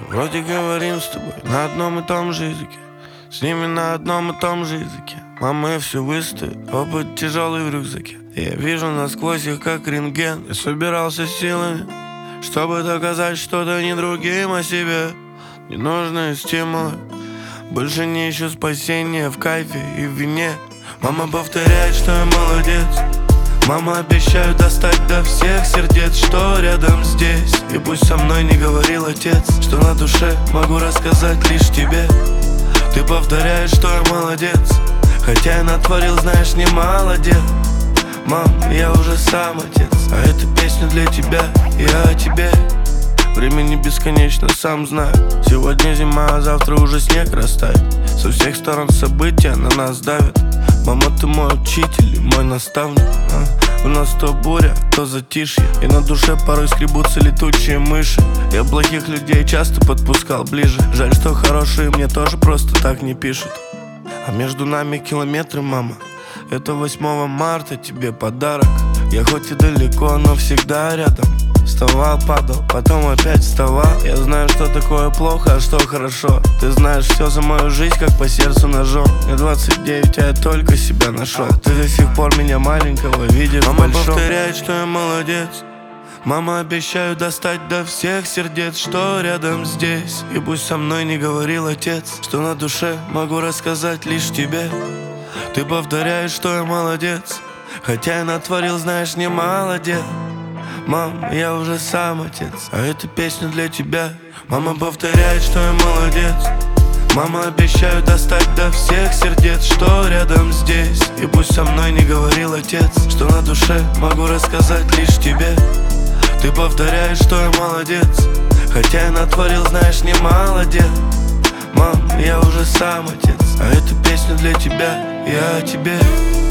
Вроде говорим с тобой на одном и том же языке, с ними на одном и том же языке. Мама, я все выстоит, опыт тяжелый в рюкзаке. Я вижу насквозь их как рентген. Я собирался силами, чтобы доказать что-то не другим, а себе. Ненужные стимулы, больше не ищу спасения в кайфе и в вине. Мама повторяет, что я молодец. Мама, обещаю достать до всех сердец, что рядом здесь. И пусть со мной не говорил отец, что на душе могу рассказать лишь тебе. Ты повторяешь, что я молодец, хотя я натворил, знаешь, немало дел. Мам, я уже сам отец, а эта песня для тебя, я о тебе. Времени бесконечно, сам знаю. Сегодня зима, а завтра уже снег растает. Со всех сторон события на нас давят. Мама, ты мой учитель и мой наставник. У нас то буря, то затишье, и на душе порой скребутся летучие мыши. Я плохих людей часто подпускал ближе. Жаль, что хорошие мне тоже просто так не пишут. А между нами километры, мама. Это 8 марта тебе подарок. Я хоть и далеко, но всегда рядом. Вставал, падал, потом опять вставал. Я знаю, что такое плохо, а что хорошо. Ты знаешь все за мою жизнь, как по сердцу ножом. Мне 29, а я только себя нашел. Ты до сих пор меня маленького видишь. Мама повторяет, что я молодец. Мама, обещаю достать до всех сердец, что рядом здесь. И пусть со мной не говорил отец, что на душе могу рассказать лишь тебе. Ты повторяешь, что я молодец, хотя я натворил, знаешь, немало дел. Мам, я уже сам отец, а эта песня для тебя. Мама повторяет, что я молодец. Мама, обещаю достать до всех сердец, что рядом здесь. И пусть со мной не говорил отец, что на душе могу рассказать лишь тебе. Ты повторяешь, что я молодец, хотя я натворил, знаешь, немало дел. Мам, я уже сам отец, а эта песня для тебя, я о тебе.